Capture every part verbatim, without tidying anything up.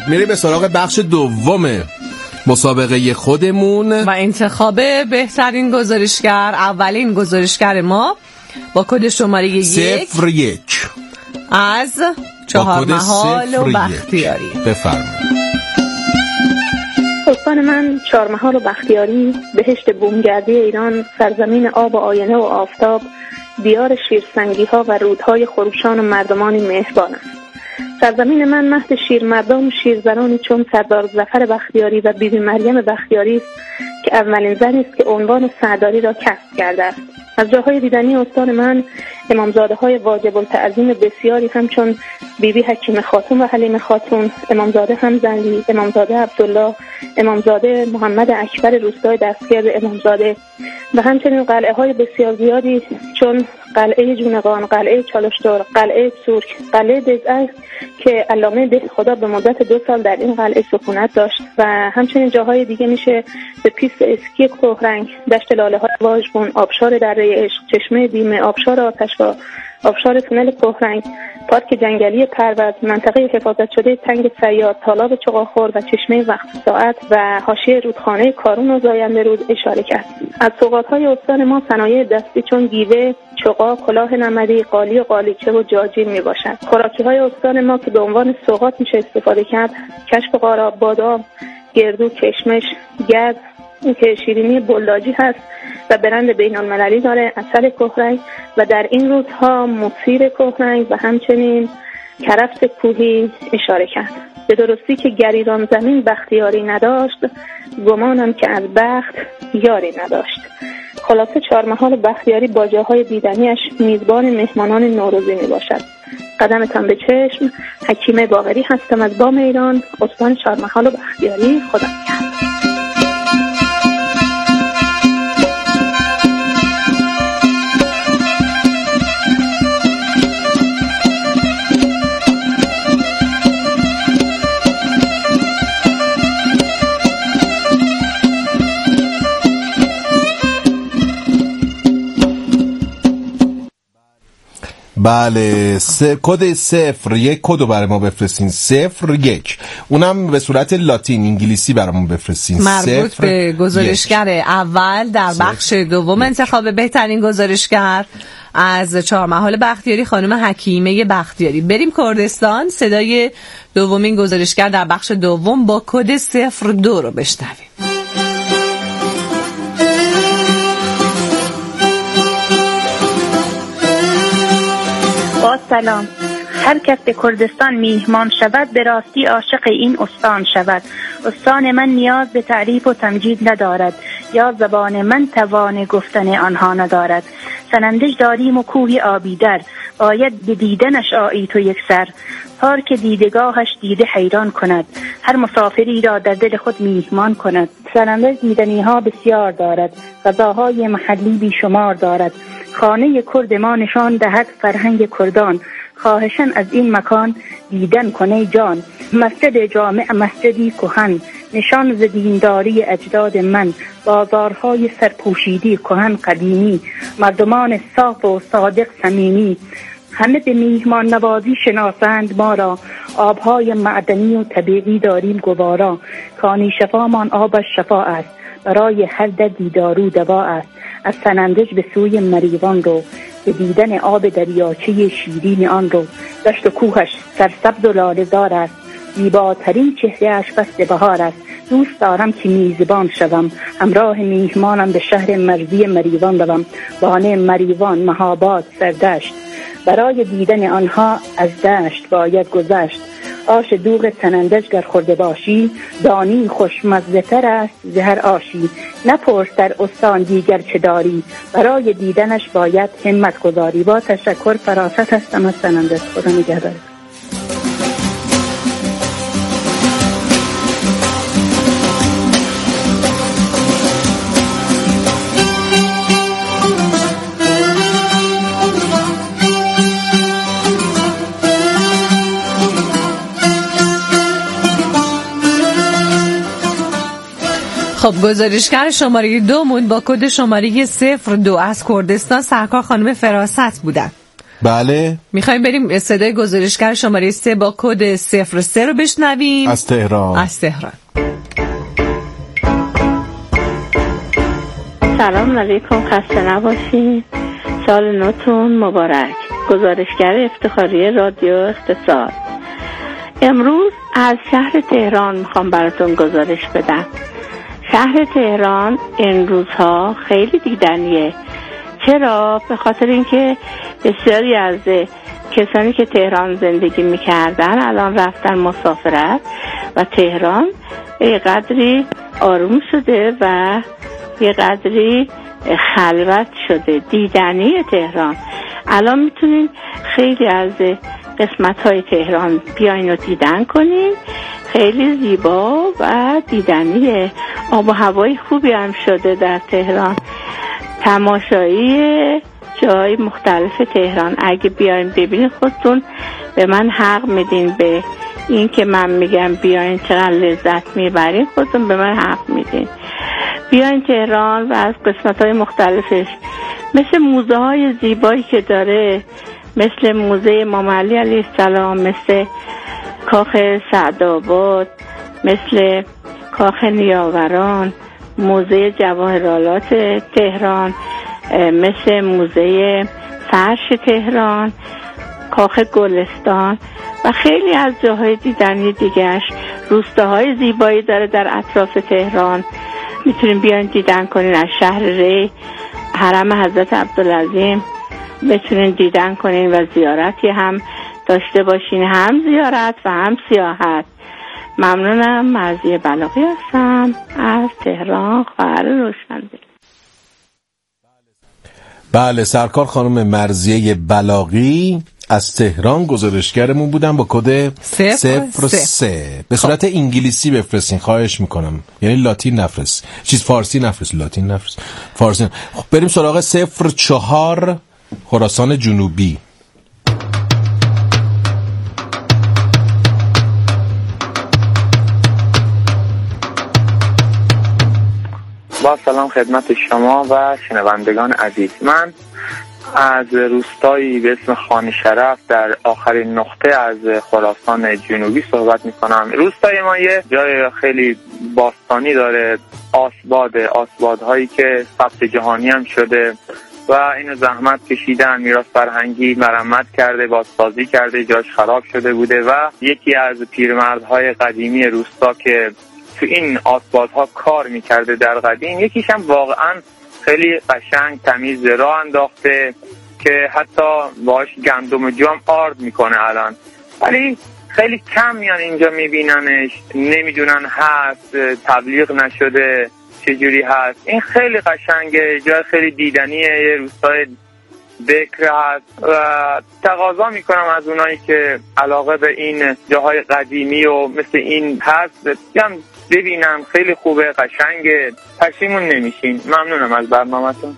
میریم به سراغ بخش دوم مسابقه خودمون و انتخاب بهترین گزارشگر. اولین گزارشگر ما با کد شماره یک صفر یک از چهار محال و بختیاری. بفرمایید. استان من چهارمحال و بختیاری، بهشت بومگردی ایران، سرزمین آب و آینه و آفتاب، دیار شیرسنگی ها و رودهای خروشان و مردمانی مهربان است. سرزمین من مهد شیرمردان و شیرزنانی چون سردار ظفر بختیاری و بیبی مریم بختیاری است که اولین زنی است که عنوان سرداری را کسب کرده است. از جاهای دیدنی استان من امامزاده های واجب التعظیم بسیاری همچون بیبی حکیم خاتون و حلیم خاتون، امامزاده حمزلی، امامزاده عبدالله، امامزاده محمد اکبر روستای دستگرد امامزاده و همچنین قلعه های بسیار زیادی چون قلعه جونقان، قلعه چالشتور، قلعه سورک، قلعه دزعه که علامه دهخدا به مدت دو سال در این قلعه سکونت داشت و همچنین جاهای دیگه میشه به پیست اسکی کهرنگ، دشت لاله های واژگون، آبشار دره عشق، چشمه بیمه، آبشار آتشبار، آبشار تونل کهرنگ، پارک جنگلی پرود، منطقه حفاظت شده تنگ صیاد، تالاب چغاخور و چشمه وقت ساعت و حاشیه رودخانه کارون و زاینده رود اشاره کرد. از سوغات‌های استان ما صنایع دستی چون گیوه، چغا، کلاه نمدی، قالی و قالیچه و جاجین میباشد. خوراکی‌های استان ما که به عنوان سوغات میشه استفاده کرد، کشک قارا، بادام، گردو، کشمش، گز که شیرینی بلاجی هست و برند بین المللی داره، عسل کهرنگ و در این روزها مصیر کهرنگ و همچنین کرفس کوهی اشاره کرد. به درستی که گریران زمین بختیاری نداشت، گمانم که از بخت یاری نداشت. خلاصه چهارمحال بختیاری با جاهای دیدنیش میزبان مهمانان نوروزی می باشد. قدمتان به چشم. حکیمه باقری هستم از بام ایران، استان چهارمحال بختیاری. خدا نگهدار. بله س... کد صفر یک کدو برای ما بفرستین، صفر یک، اونم به صورت لاتین انگلیسی برامون بفرستین، مربوط به گزارشگر یک. اول در بخش دوم انتخاب بهترین گزارشگر از چهارمحال بختیاری خانم حکیمه بختیاری. بریم کردستان، صدای دومین گزارشگر در بخش دوم با کد صفر دو رو بشنویم. سلام. هر کس به کردستان میهمان شود به راستی عاشق این استان شود. استان من نیاز به تعریف و تمجید ندارد، یا زبان من توان گفتن آنها ندارد. سنندج داریم و کوهی آبیدر، باید به دیدنش آیی تو یک سر. پارک دیدگاهش دیده حیران کند، هر مسافری را در دل خود میهمان کند. سنندج دیدنی ها بسیار دارد، غذاهای محلی بیشمار دارد. خانه کرد ما نشان دهد فرهنگ کردان، خواهشن از این مکان دیدن کنه جان. مسجد جامع مسجدی کهن، نشان ز دینداری اجداد من. بازارهای سرپوشیدی کهن قدیمی، مردمان صاف و صادق صمیمی. همه به میهمان نوازی شناسند ما را، آبهای معدنی و طبیعی داریم گوارا. کانی شفامان آبش شفا است، برای هر دردی دارو دوا است. از سنندج به سوی مریوان رو، به دیدن آب دریاچه شیرین آن رو. دشت و کوهش سرسبز و لاله‌زار است، زیباترین چهره‌اش فصل بهار است. دوست دارم که میزبان شوم، همراه میهمانم به شهر مرزی مریوان روم. بانه مریوان، مهاباد، سردشت، برای دیدن آنها از دشت باید گذشت. آش دوغ سنندج گر خورده باشی، دانی خوشمزه تر است زهر آشی. نپرس در استان دیگر چه داری، برای دیدنش باید همت گذاری. با تشکر، فراست هستم از سنندج. خدا نگهدار. خب گزارشگر شماره دومون با کد شماره صفر دو از کردستان سرکار خانم فراست بودن. بله. میخوایم بریم صدای گزارشگر شماره سه با کد صفر سه رو بشنویم از تهران. از تهران. سلام علیکم، خسته نباشین، سال نوتون مبارک. گزارشگر افتخاری رادیو اقتصاد. امروز از شهر تهران میخوام براتون گزارش بدم. شهر تهران این روزها خیلی دیدنیه. چرا؟ به خاطر اینکه بسیاری از کسانی که تهران زندگی میکردن الان رفتن مسافرت و تهران یه قدری آروم شده و یه قدری خلوت شده. دیدنی تهران الان میتونین خیلی از قسمت‌های تهران بیاین و دیدن کنین. خیلی زیبا و دیدنیه. آب و هوای خوبی هم شده در تهران. تماشایی جای مختلف تهران اگه بیاین ببینین خودتون به من حق میدین. به این که من میگم بیاین چقدر لذت میبرین خودتون به من حق میدین. بیاین تهران و از قسمت‌های مختلفش مثل موزه های زیبایی که داره، مثل موزه امام علی علیه السلام، مثل کاخ سعدآباد، مثل کاخ نیاوران، موزه جواهرالات تهران، مثل موزه فرش تهران، کاخ گلستان و خیلی از جاهای دیدنی دیگرش. روستاهای زیبایی داره در اطراف تهران، میتونین بیاین دیدن کنین. از شهر ری، حرم حضرت عبدالعظیم بتونین دیدن کنین و زیارتی هم داشته باشین، هم زیارت و هم سیاحت. ممنونم. مرضیه بلاغی هستم از تهران، خواهر روشندل. بله، سرکار خانم مرضیه بلاغی از تهران گزارشگرمون بودن با کد صفر سه. به صورت انگلیسی بفرستین خواهش میکنم، یعنی لاتین نفرست، چیز فارسی نفرست، لاتین نفرست، فارسی. خب بریم سراغ صفر چهار خراسان جنوبی. با سلام خدمت شما و شنوندگان عزیز. من از روستایی به اسم خان شرف در آخرین نقطه از خراسان جنوبی صحبت میکنم. روستای ما یه جای خیلی باستانی داره، آسباد آسبادهایی که ثبت جهانی هم شده و اینو زحمت کشیدن، میراث فرهنگی مرمت کرده، بازسازی کرده، جاش خراب شده بوده و یکی از پیرمردهای قدیمی روستا که تو این آسبادها کار میکرده در قدیم، یکیش هم واقعا خیلی قشنگ تمیز راه انداخته که حتی باش گندم جو هم آرد میکنه الان، ولی خیلی کم میان اینجا میبیننش، نمیدونن هست، تبلیغ نشده چجوری هست. این خیلی قشنگه، جای خیلی دیدنیه، یه روستای بکر هست و تقاضا میکنم از اونایی که علاقه به این جاهای قدیمی و مثل این هست بیان ببینم. خیلی خوبه، قشنگه، پشیمون نمیشین. ممنونم از برنامه‌تون.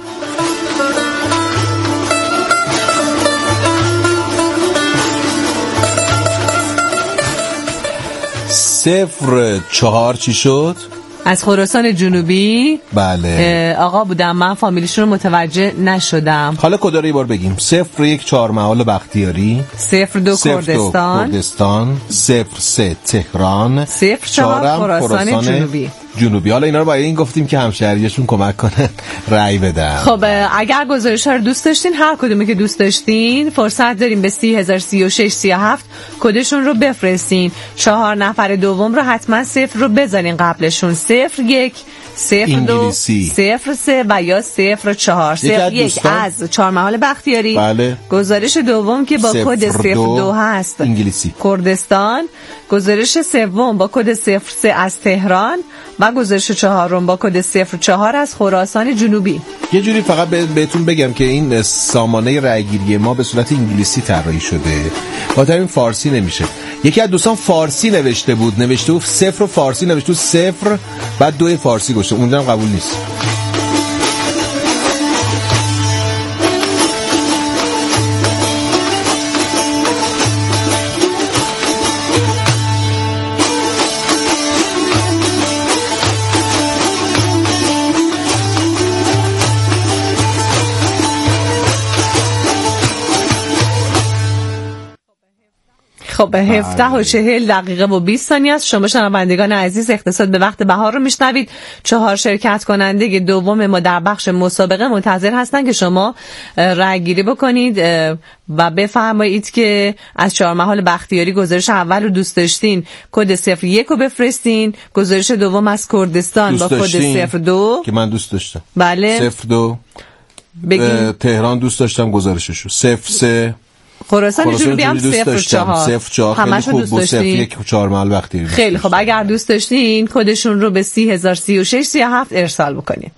صفر چهار چی شد؟ از خراسان جنوبی. بله آقا بودم، من فامیلیشون رو متوجه نشدم. حالا کدا رو یه بار بگیم. صفر یک چهار محال بختیاری، صفر دو کردستان، کردستان، صفر سه تهران، صفر چهار خراسان جنوبی. جنوبی. حالا اینا رو باید این گفتیم که همشهریشون کمک کنن رأی بدن. خب اگر گزارش ها رو دوست داشتین، هر کدومی که دوست داشتین، فرصت داریم به سی هزار سی و شش سی و هفت کدشون رو بفرستین. چهار نفر دوم رو حتما صفر رو بذارین قبلشون. صفر یک، صفر دو، صفر سه و یا صفر چهار. صفر یک از چهار محال بختیاری. بله. گزارش دوم که با کد صفر دو هست انگلیسی کردستان. گزارش سوم با کد صفر سه از تهران و گزارش چهارم با کد صفر چهار از خراسان جنوبی. یه جوری فقط بهتون بگم که این سامانه رأیگیری ما به صورت انگلیسی طراحی شده، خاطر این فارسی نمیشه. یکی از دوستان فارسی نوشته بود، نوشته بود صفر فارسی، نوشته بود صفر بعد دو فارسی گذاشته، اونجا هم قبول نیست. خب هفده و چهل دقیقه و بیست ثانیه است. شما شنوندگان عزیز اقتصاد به وقت بهار رو میشنوید. چهار شرکت کننده دوم ما در بخش مسابقه منتظر هستن که شما رای گیری بکنید و بفرمایید که از چهار محال بختیاری گزارش اول رو دوست داشتین کد صفر یک رو بفرستین، گزارش دوم از کردستان با کد صفر دو که من دوست داشتم، بله صفر دو بگیم. تهران دوست داشتم گزارششو، صفر سه خراسان جنوبی هم صفر چهار صفر چهار خیلی خوب بود، صفر یک چهار محل وقتی خیلی خوب. اگر دوست داشتین کدشون رو به سی هزار سی و شش سی و هفت ارسال بکنید.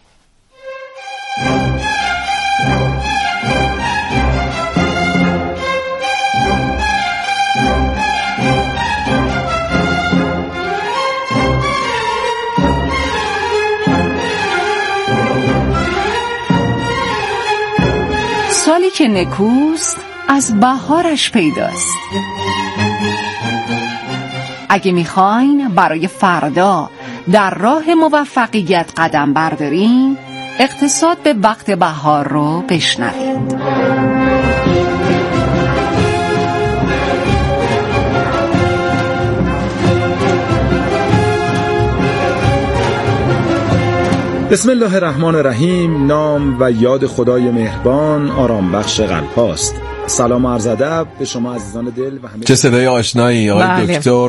سالی که نکوست از بهارش پیداست. اگه میخواین برای فردا در راه موفقیت قدم بردارین، اقتصاد به وقت بهار رو بشنوید. بسم الله الرحمن الرحیم. نام و یاد خدای مهربان آرام بخش قلب هاست. سلام و عرض ادب به شما عزیزان دل و همه. چه صدای آشنایی آقای بله. دکتر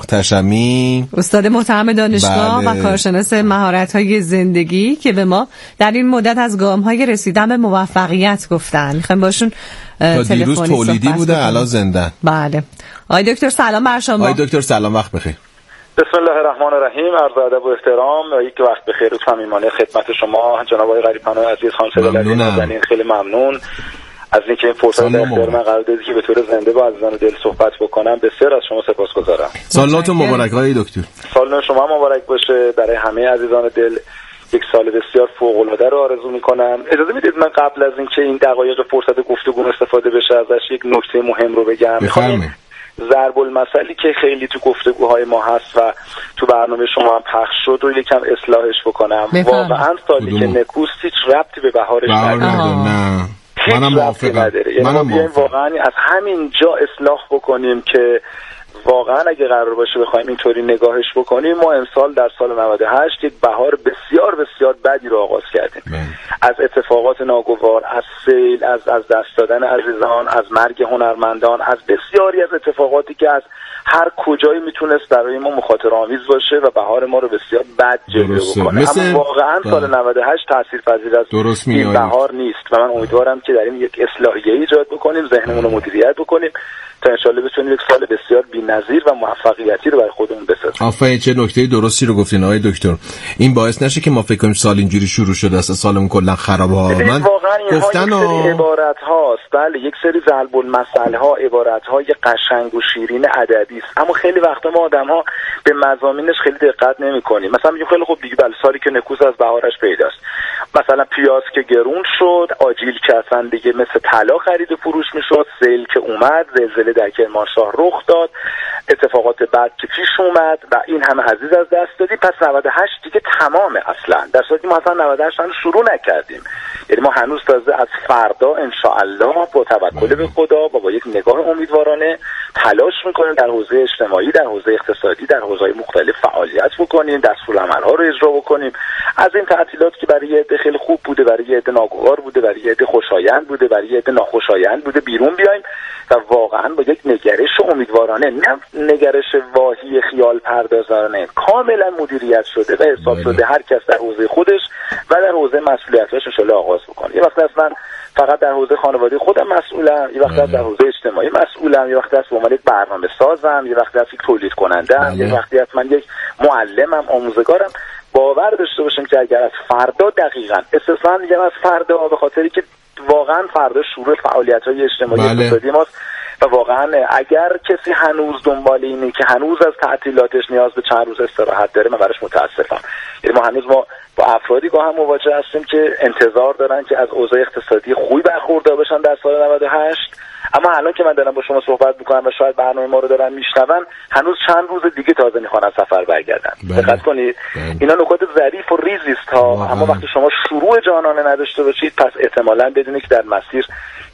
محتشمی، استاد محترم دانشگاه بله. و کارشناس مهارت‌های زندگی که به ما در این مدت از گام‌های رسیدن به موفقیت گفتن. می‌خوایم باشون تلفنی دیروز تولیدی بوده الان زنده. بله. آقای دکتر سلام بر شما. آقای دکتر سلام، وقت بخیر. بسم الله الرحمن الرحیم. عرض ادب و احترام و یک وقت بخیر و صمیمانه خدمت شما جناب آقای غریب‌پناه عزیز، خانم سیدالعزیز نازنین. خیلی ممنون از اینکه این فرصت در اختیار من قرار دادید که به طور زنده با عزیزان دل صحبت بکنم. بسیار از شما سپاسگزارم. سالاتون مبارک آقای دکتر. سال شما مبارک باشه. برای همه عزیزان دل یک سال بسیار فوق‌العاده رو آرزو می‌کنم. اجازه میدید من قبل از اینکه این دقایق فرصت گفتگو استفاده بشه ازش یک نکته مهم رو بگم. بفرمایید. ضرب المثلی که خیلی تو گفتگوهای ما هست و تو برنامه شما هم پخش شد رو یکم اصلاحش بکنم. واقعا سالی که نکوست هیچ ربطی به بهارش نداره. نه منم موافقم. یعنی بیایم واقعا از همین جا اصلاح بکنیم که واقعا اگه قرار باشه بخوایم اینطوری نگاهش بکنیم، ما امسال در سال نود و هشت یک بهار بسیار بسیار بدی رو آغاز کردیم. من. از اتفاقات ناگوار، از سیل، از از دست دادن عزیزان، از مرگ هنرمندان، از بسیاری از اتفاقاتی که از هر کجایی میتونست برای ما مخاطره آمیز باشه و بهار ما رو بسیار بد جلوه بکنه. مثل... اما واقعا سال نود و هشت تاثیرپذیر از این بهار نیست و من امیدوارم که در این یک اصلاحیه ایجاد بکنیم، ذهنمون رو مدیریت بکنیم تا انشالله بتونیم یک سال بسیار بی‌نظیر و موفقیتی رو برای خودمون بسازیم. آفرین، چه نکته درستی رو گفتین آقای دکتر. این باعث نشه که ما فکر کنیم سال اینجوری شروع شده است، سالمون کلا خرابه ها. من واقعا گفتن یک سری عبارت هاست، بله یک سری ضرب المثل ها، عبارت های قشنگ و شیرین ادبی است، اما خیلی وقتا ما آدم‌ها به مضامینش خیلی دقت نمی‌کنیم. مثلا میگیم خیلی خوب دیگه بله سالی که نکوست از بهارش پیداست. مثلا پیاز که گرون شد، آجیل که اصلا دیگه مثل طلا خرید و فروش میشد، سیل که اومد، زلزله در کرمانشاه رخ داد، اتفاقات بد که پیش اومد و این همه عزیز از دست دادی، پس نود و هشت دیگه تمامه اصلا. در صورتی ما اصلا نود و هشت هنوز شروع نکردیم. یعنی ما هنوز تازه از فردا ان شاء الله با توکل به خدا و با, با یک نگاه امیدوارانه تلاش میکنیم در حوزه اجتماعی، در حوزه اقتصادی، در حوزه‌های مختلف فعالیت بکنیم، دستورالعمل‌ها رو اجرا بکنیم. از این تعطیلات که برای عده خیلی خوب بوده، برای عده ناگوار بوده، برای عده خوشایند بوده، برای عده ناخوشایند بوده بیرون بیایم و واقعا با یک نگرش امیدوارانه، نه نگرش واهی خیال پردازانه، کاملا مدیریت شده و حساب شده هر کس در حوزه خودش و در حوزه مسئولیتش ان شاءالله آغاز بکنه. یه وقت از من فقط در حوزه خانوادگی خودم مسئولم، یه وقت از در حوزه اجتماعی مسئولم، یه وقت از به عنوان یک برنامه سازم، یه وقت از یک تولید کننده‌ام، یه وقتی از من یک معلمم، آموزگارم. باور داشته باشیم که اگر از فردا دقیقاً استثنا میگم از فردا به خاطری که واقعا فردا شروع فعالیت‌های اجتماعی بله. اقتصادی ماست و واقعا اگر کسی هنوز دنبال اینه که هنوز از تعطیلاتش نیاز به چند روز استراحت داره، من براش متاسفم. یعنی ما هنوز ما با افرادی با هم مواجه هستیم که انتظار دارن که از اوضاع اقتصادی خوبی برخوردار بشن در سال نود و هشت، اما الان که من دارم با شما صحبت میکنم و شاید برنامه ما رو دارن میشنون، هنوز چند روز دیگه تازه میخوان از سفر برگردن. دقت کنید بله. اینا نکات ظریف و ریزی است ها، اما وقتی شما شروع جانانه نداشته باشید پس احتمالاً بدونید که در مسیر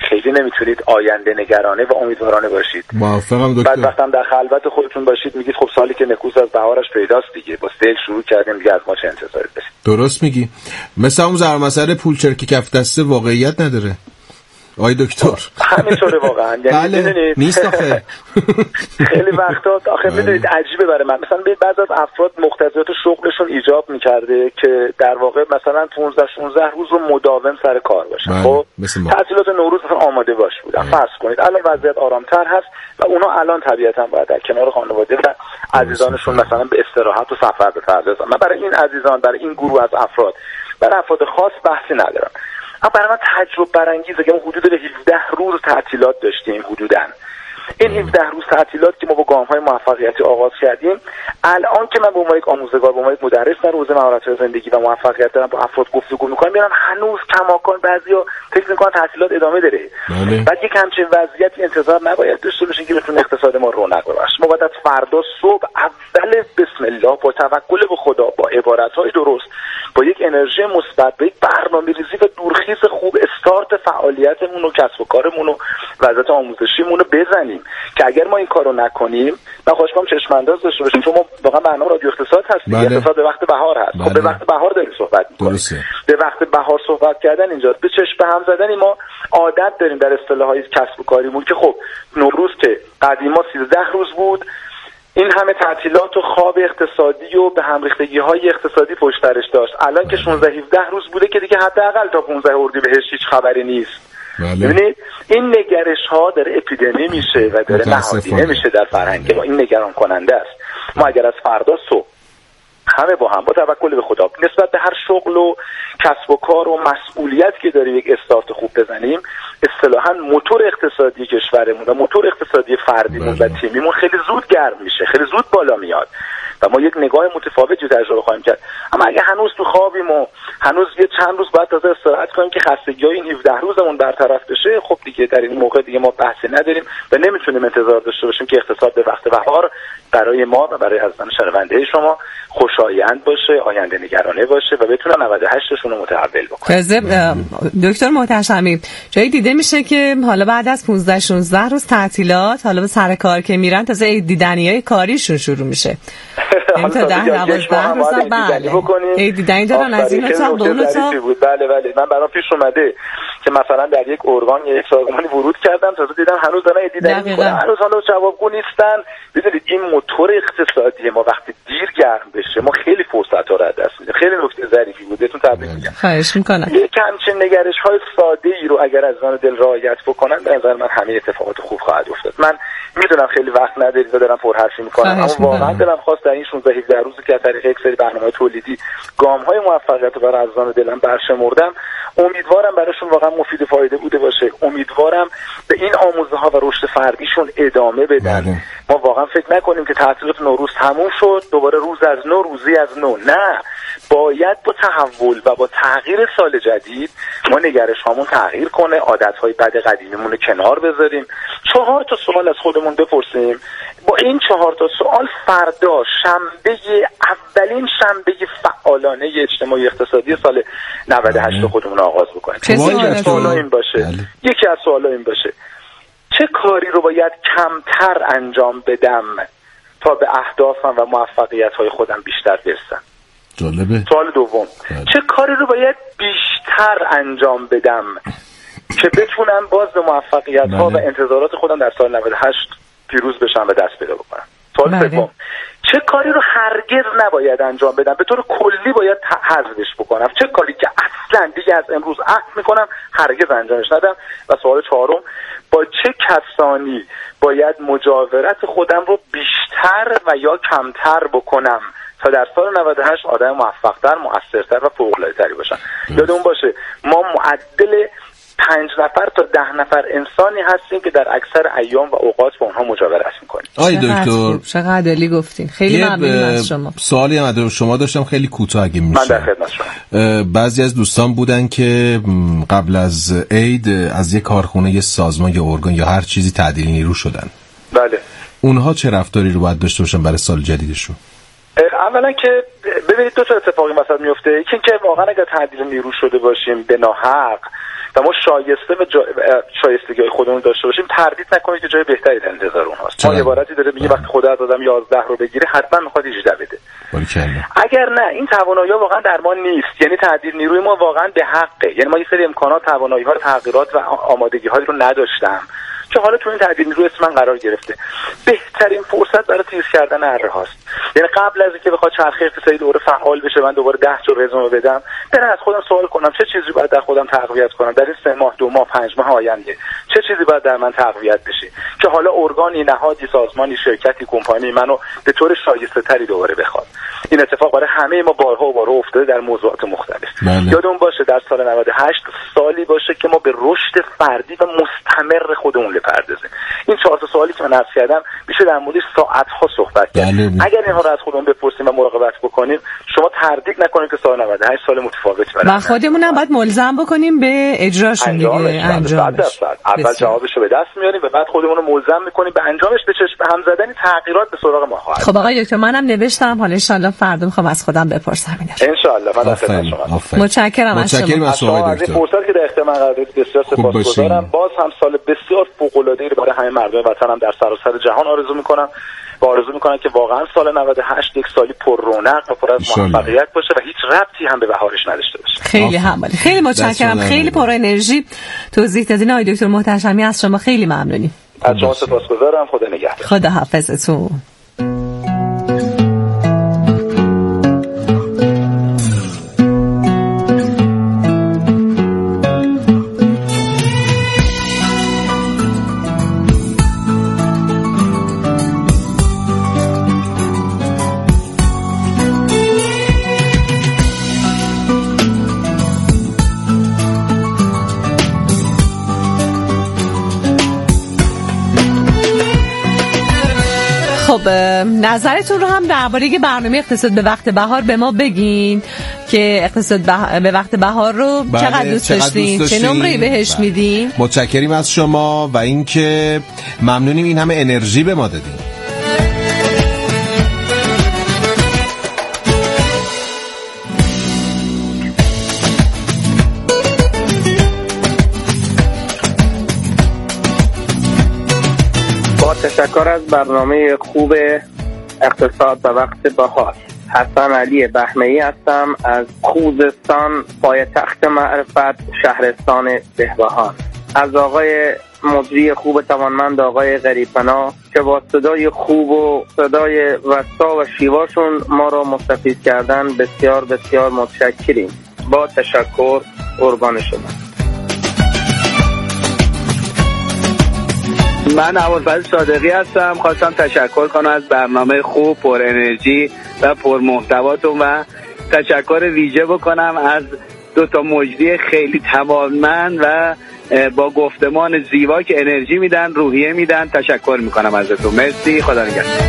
خیلی نمیتونید آینده نگرانه و امیدوارانه باشید. موافقم دکتر. بعد وقتی در خلوت خودتون باشید میگید خب سالی که نکوس از بهارش پیداست دیگه، با سیل شروع کردیم دیگه، از ما چه انتظاری دارید؟ درست میگی. مثلا اون ضرب مسئله پول چرکی کف دسته واقعیت نداره آی دکتر. همینطوره واقعا. یعنی بله نیست آخه. خیلی وقتا آخه میدونید عجیبه برای من، مثلا بعضی از افراد مقتضیات شغلشون ایجاب میکرده که در واقع مثلا پانزده شانزده روز رو مداوم سر کار باشن. خب تعطیلات نوروز مثلا آماده باش بودن، فرض کنید الان وضعیت آرامتر هست و اونا الان طبیعتا باید در کنار خانواده و عزیزانشون مثلا به استراحت و سفر بپردازن. من برای این عزیزان، برای این گروه از افراد، برای افراد خاص بحثی ندارم. اما برای من تجربه برانگیزه که ما حدود هفده روز تعطیلات داشتیم حدوداً. این هفده روز تعطیلات که ما با گام‌های موفقیتی آغاز کردیم، الان که من به عنوان یک آموزگار، به عنوان یک مدرس در حوزه مهارت‌های زندگی و موفقیت دارم با افراد گفتگو می‌کنم، می‌بینم هنوز کماکان بعضیا فکر می‌کنن تعطیلات ادامه داره. بعد یک همچین وضعیتی انتظار نباید داشته باشین که بتونه اقتصاد ما رونق ببخشه. ما باید از فردا صبح اول بسم الله با توکل به خدا، با عبارت‌های درست، با یک انرژی مثبت، با یک برنامه‌ریزی و دورخیز خوب استارت فعالیتمون و کسب و کارمون و وضعیت آموزشیمون رو بزنیم که اگر ما این کارو نکنیم، من خواهش می‌کنم چشم انداز داشته باشیم، چون ما واقعا برنامه رادیو اقتصاد هست. بله. اقتصاد به وقت بهار هست. خب به وقت بهار داریم صحبت می‌کنیم. به وقت بهار صحبت کردن اینجا به چشم به هم زدن ما عادت داریم در اصطلاح‌های کسب و کاریمون که خب نوروز که قدیما سیزده روز بود، این همه تعطیلات و خواب اقتصادی و به هم ریختگی‌های اقتصادی پشترش داشت. الان که شانزده هفده روز بوده که دیگه حداقل تا پانزده اردیبهشت هیچ خبری نیست. ببینید این نگرش ها داره اپیدمی میشه و داره نهادینه میشه در فرهنگ ما. این نگران کننده است. ما اگر از فردا صبح همه با هم با توکل به خدا نسبت به هر شغل و کسب و کار و مسئولیت که داریم یک استارت خوب بزنیم، اصطلاحاً موتور اقتصادی کشورمون و موتور اقتصادی فردیمون و تیمیمون خیلی زود گرم میشه، خیلی زود بالا میاد و ما یک نگاه متفاوتی تجربه خواهیم کرد. اما اگه هنوز تو خوابیم و هنوز یه چند روز باید تازه استراحت کنیم که خستگی‌های این هفده روزمون برطرف بشه، خب دیگه در این موقع دیگه ما بحثی نداریم و نمیتونیم انتظار داشته باشیم که اقتصاد به وقت بهار برای ما و برای عزیزان شنونده شما خوشایند باشه، آینده نگرانه باشه و بتونن نود و هشت شون رو متحول بکنن. دکتر محتشمی، جایی دیده میشه که حالا بعد از پانزده شانزده روز تعطیلات، حالا به سر کار که میرن تازه عید دیدنیای کاریشون شروع میشه. این تا ده دوازده روز بله عید دیدنی دارن از این اتاق به اون اتاق. بله بله من برام پیش اومده که مثلا در یک ارگان یا یک سازمانی ورود کردم، تازه دیدم هنوز دارن عید دیدنی میکنن، هنوز حالا جوابگو نیستن. ببینید این موتور اقتصادی ما وقتی دیر گرم بشه ما خیلی فرصت‌ها رو از دست میدیم. خیلی نکته ظریفی بود، بهتون تبریک میگم. خواهش میکنم. یک همچین نگرش‌های ساده‌ای رو اگر از آن دل رعایت بکنن به نظر من همه اتفاقات خوب خواهد افتاد. من میدونم خیلی وقت ندارید و دارم پرحرفی میکنم، اما واقعا دلم خواست در این شانزده هفده روزی که از طریق یک سری برنامه‌های تولیدی گام‌های موفقیت رو برای عزیزان دلم برشمردم، امیدوارم براشون واقعا مفید و فایده بوده باشه. امیدوارم به این آموزه‌ها و رشد فردیشون ادامه بدن. بله. ما واقعا فکر نکنیم که تعطیلات نوروز تموم شد دوباره روز از نو روزی از نو. نه، باید با تحول و با تغییر سال جدید ما نگرش هامون تغییر کنه، عادت‌های بد قدیمیمون رو کنار بذاریم، چهار تا سوال از خودمون بپرسیم. با این چهار تا سوال فردا شنبه اولین شنبه فعالانه اجتماعی اقتصادی سال نود و هشت خودمون آغاز بکنیم. سوالا این باشه. بله. یکی از سوالا این باشه: چه کاری رو باید کمتر انجام بدم تا به اهدافم و موفقیت‌های خودم بیشتر برسم؟ جالبه. سوال دوم: بله. چه کاری رو باید بیشتر انجام بدم که بتونم باز به موفقیت‌ها بله. و انتظارات خودم در سال نود و هشت پیروز بشم و دست پیدا بکنم؟ سوال بله. سوم: چه کاری رو هرگز نباید انجام بدم، به طور کلی باید حذفش بکنم؟ چه کاری که اصلا دیگه از امروز عهد میکنم هرگز انجامش ندم؟ و سوال چهارم: با چه کسانی باید مجاورت خودم رو بیشتر و یا کمتر بکنم تا در سال نود و هشت آدم موفق‌تر، مؤثرتر و فوق‌العاده‌تری باشن؟ یادمون باشه ما معدل پنج نفر تا ده نفر انسانی هستیم که در اکثر ایام و اوقات با اونها مجاورت میکنیم. آی دکتر چقدر عالی گفتین، خیلی ممنونم از شما. سوالی هم از شما داشتم خیلی کوتاه اگه میشه. من در خدمت شما. بعضی از دوستان بودن که قبل از عید از یک کارخونه، یه سازمان یا ارگان یا هر چیزی تعدیل نیرو شدن. بله. اونها چه رفتاری رو باید داشته باشن برای سال جدیدشون؟ اولا که ببینید دو تا اتفاقی مثلا میفته. یکی اینکه واقعا اگر تعدیل نیرو شده باشیم به ناحق و ما شایسته و جا... شایستگی خودمون داشته باشیم، تردید نکنید که جای بهتری در انتظار اونهاست. ما عبارتی داره میگه وقتی خدا از آدم یازده رو بگیره حتما میخواد هجده بده. اگر نه این توانایی واقعا در ما نیست، یعنی تعدیل نیروی ما واقعا به حقه، یعنی ما یه سری امکانات، توانایی‌ها، تغییرات و آمادگی‌هایی رو نداشتم که حالا تو این تعدیل نیروی اسم من قرار گرفته. بهترین فرصت برای تیز کردن اره هاست. یعنی قبل از اینکه بخواد چرخه اقتصادی دوباره فعال بشه من دوباره ده جور رزومه بدم، برم از خودم سوال کنم چه چیزی باید در خودم تقویت کنم در این سه ماه، دو ماه، پنج ماه آینده، چه چیزی باید در من تقویت بشه که حالا ارگانی، نهادی، سازمانی، شرکتی، کمپانی منو به طور شایسته‌تری دوباره بخواد. این اتفاق برای همه ما بارها و بارها افتاده در موضوعات مختلف. بله. یادمون باشه در سال نود و هشت سالی باشه که ما به رشد فردی و مستمر خودمون بپردازیم. این چهار تا سوالی که من عرض کردم میشه در موردش ساعت‌ها صحبت کرد. بله. اگر اینها رو از خودمون بپرسیم و مراقبت بکنیم، شما تردید نکنید که سال نود و هشت سال متفاوتی برای و خودمون هم باید ملزم بکنیم به اجراشون دیگه. انجامش. اول جوابش رو به دست میاریم و بعد خودمون رو ملزم میکنیم به انجامش. به چشم هم زدن تغییرات به سراغ ما خواهد. خب آقای دکتر منم نوشتم، حالا ان شاءالله فردا میخوام از خودم بپرسم اینا. ان شاءالله من از شما متشکرم از شما. متشکرم از شما دکتر. فرصت که در اختیار من قرار دادید بسیار سپاسگزارم. باز هم سال بسیار فوق‌العاده‌ای برای همه مردم وطنم در سراسر جهان آرزو میکنم. و آرزو میکنم که واقعا سال نود و هشت یک سالی پر رونق و پر از موفقیت باشه و هیچ ربطی هم به بهارش نداشته باشه. خیلی همالی. خیلی متشکرم. خیلی پر انرژی توضیح دادین آقای دکتر محتشمی. از شما خیلی ممنونیم. از شما سپاسگزارم. خدا نگهدار. خدا حافظتون. خب نظرتون رو هم درباره برنامه اقتصاد به وقت بهار به ما بگین که اقتصاد به وقت بهار رو بله، چقدر دوست داشتین، چه نمره‌ای بهش بله. میدین؟ متشکریم از شما و اینکه ممنونیم این همه انرژی به ما دادین. تشکر از برنامه خوب اقتصاد به وقت بهار. حسن علی بهمه‌ای هستم از خوزستان، پایتخت معرفت، شهرستان بهبهان. از آقای مجری خوب توانمند آقای غریب‌پناه که با صدای خوب و صدای وسطا و شیواشون ما را مستفید کردن بسیار بسیار متشکریم. با تشکر، قربان شما. من ابوالفضل صادقی هستم. خواستم تشکر کنم از برنامه خوب، پر انرژی و پر محتواتون و تشکر ویژه بکنم از دو تا مجری خیلی توانمند و با گفتمان زیبا که انرژی میدن، روحیه میدن. تشکر میکنم ازتون. مرسی. خدا نگهدار.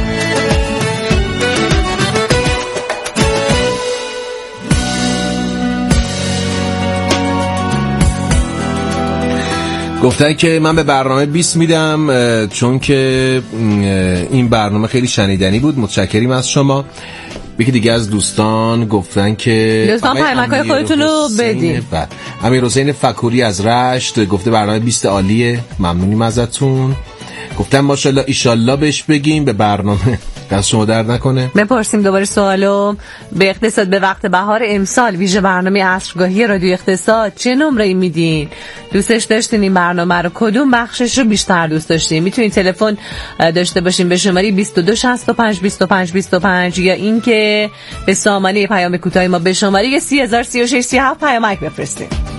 گفتن که من به برنامه بیست میدم چون که این برنامه خیلی شنیدنی بود. متشکریم از شما. یکی دیگه از دوستان گفتن که لطفاً پیامک‌های خودتون رو بدین. امیر حسین فکوری از رشت گفته برنامه بیست عالیه، ممنونیم ازتون. گفتم ماشاءالله ایشالله بهش بگیم به برنامه دست شما درد نکنه. بپرسیم دوباره سوالو به اقتصاد به وقت بهار امسال ویژه برنامه عصرگاهی رادیو اقتصاد چه نمره‌ای میدین؟ دوستش داشتین این برنامه رو؟ کدوم بخشش رو بیشتر دوست داشتین؟ میتونید تلفن داشته باشین به شماره بیست و دو شصت و پنج بیست و پنج بیست و پنج یا اینکه به سامانه پیام کوتاه ما به شماره سی هزار سی و شش سی و هفت پیامک بفرستید.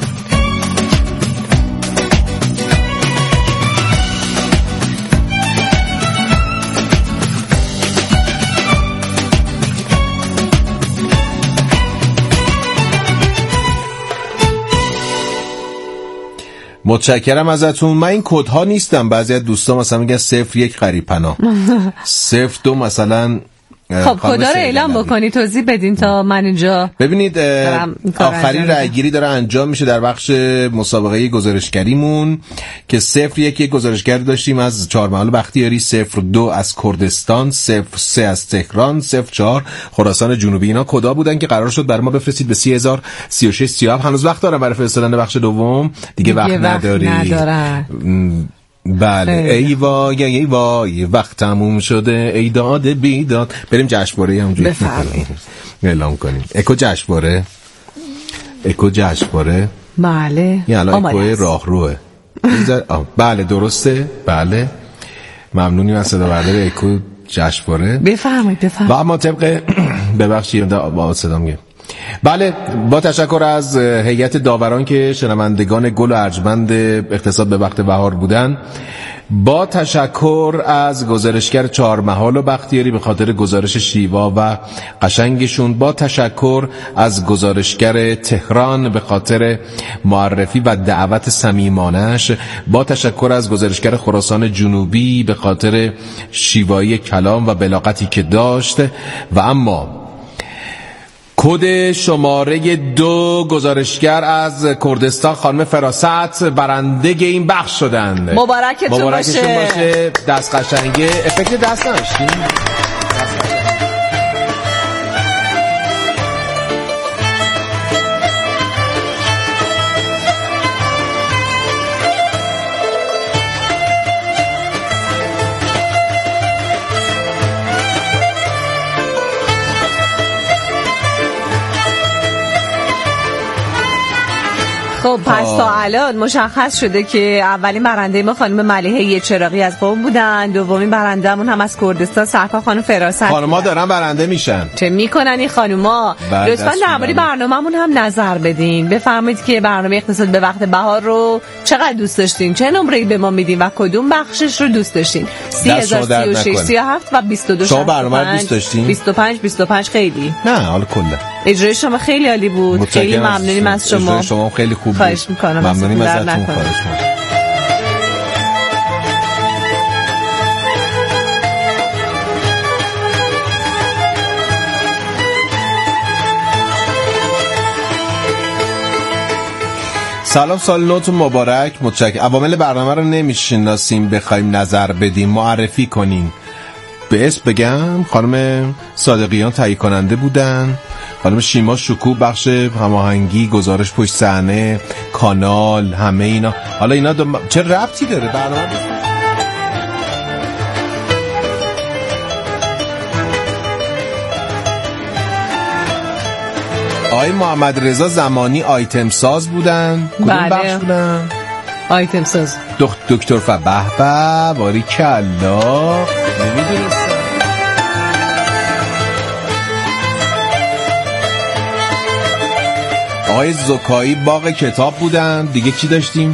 متشکرم ازتون. من این کدها نیستم. بعضی از دوستان مثلا میگن صفر یک غریب‌پناه، صفر دو مثلا. خب کدا رو اعلام بکنی، توضیح بدین تا من اینجا. ببینید آخرین رأی‌گیری داره انجام میشه در بخش مسابقه گزارشگریمون که صفر یک یک گزارشگر داشتیم از چهارمحال بختیاری، صفر دو از کردستان، صفر سه از تهران، صفر چهار خراسان جنوبی. اینا کدا بودن که قرار شد برای ما بفرستید به سی هزار سی و شش سی و هفت. هنوز وقت دارم برای فرستادن بخش دوم؟ دیگه وقت, وقت نداری. ندارن. بله ای وای ای وای وقت تموم شده ای داد بیداد. بریم جشنواره همونجوری اعلام کنیم. اکو جشنواره، اکو جشنواره. بله یعنی اکو راهروه. بله درسته. بله ممنونیم از صدا بردار اکو جشنواره. بفرمایید بفرمایید. و ما طبق ببخشید با صدا میگم. بله با تشکر از هیئت داوران که شنوندگان گل و ارجمند اقتصاد به وقت بهار بودن، با تشکر از گزارشگر چهارمحال و بختیاری به خاطر گزارش شیوا و قشنگشون، با تشکر از گزارشگر تهران به خاطر معرفی و دعوت صمیمانه‌اش، با تشکر از گزارشگر خراسان جنوبی به خاطر شیوایی کلام و بلاغتی که داشت. و اما کد شماره دو گزارشگر از کردستان خانم فراست برنده این بخش شدند. مبارکتون مبارکتون باشه. باشه. دست قشنگه. افکت دست نداشتیم؟ خب پس تا الان مشخص شده که اولین برنده ما خانم ملیحه چراغی از قم بودن، دومین برنده‌مون هم از کردستان سرکار خانم فراست. خانم‌ها دارن برنده میشن. چه میکنن این خانوما؟ لطفاً درباره برنامه‌مون هم نظر بدین. بفرمایید که برنامه اقتصاد به وقت بهار رو چقدر دوست داشتین، چه نمره‌ای به ما میدین و کدوم بخشش رو دوست داشتین؟ سی هزار سی و شش سی و هفت و بیست و دو. شما برنامه رو دوست داشتین؟ بیست و پنج بیست و پنج خیلی. نه حالا کلا. اجرای شما خیلی عالی بود. خیلی ممنونیم از شما. اجرای شما خیلی خوب بود. خواهش می‌کنم. ممنونیم ازتون. خواهش می‌کنم. سلام، سال نوتون مبارک. متشکرم. عوامل برنامه رو نمیشناسیم بخوایم نظر بدیم، معرفی کنین. به اسم بگم خانم صادقیان تهیه کننده بودن، خانم شیما شکوه بخش هماهنگی، گزارش پشت صحنه، کانال، همه اینا. حالا اینا دو... چه ربطی داره برنامه؟ آقای محمد رضا زمانی آیتم ساز بودن. کدوم بله. بخش بودن؟ آیتم ساز. دکتر فبه به باریکالله. نمیدونستم. آقای زکایی باغ کتاب بودن. دیگه کی داشتیم؟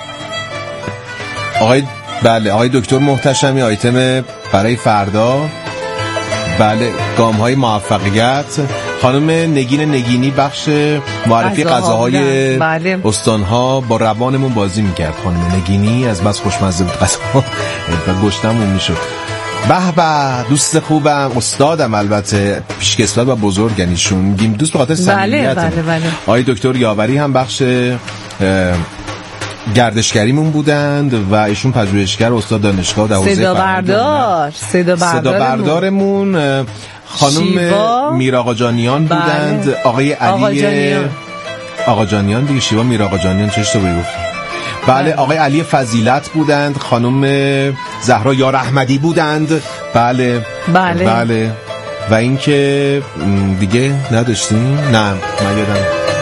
آقای بله آقای دکتر محتشمی آیتم برای فردا. بله گام های موفقیت. خانم نگین نگینی بخش معرفی غذاهای بله. استانها با روانمون بازی میکرد. خانم نگینی از بس خوشمزه بود غذاها و گشتمون میشد. به به دوست خوبم، استادم البته، پیشکسوت و بزرگن ایشون. میگیم دوست به خاطر صمیمیت. بله بله بله. آقای دکتر یاوری هم بخش گردشگریمون بودند و ایشون پژوهشگر استاد دانشگاه در حوزه صدا بردار صدا بردارمون. خانم میر آقاجانیان بودند. بله. آقای علی آقا جانیان, آقا جانیان دیگه شیوا میر آقاجانیان چه اشتباهی گفت. بله آقای علی فضیلت بودند. خانم زهرا یار احمدی بودند. بله بله بله. و اینکه دیگه نداشتیم؟ نه من یادم.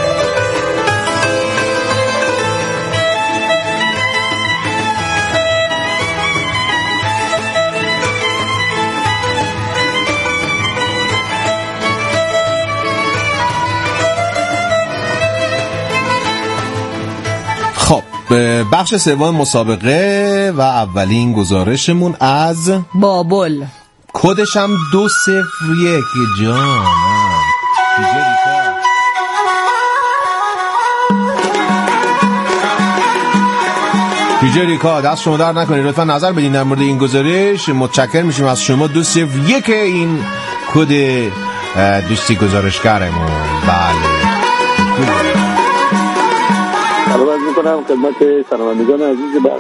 بخش سوم مسابقه و اولین گزارشمون از بابل. کدش هم دو صفر یک. جانم دیجی ریکا دست شما در نکنید، لطفا نظر بدین در مورد این گزارش. متشکرم میشیم از شما. دو صفر یک این کد دوستی گزارشگرمون. بله سلام عرض می‌کنم خدمت شنوندگان عزیز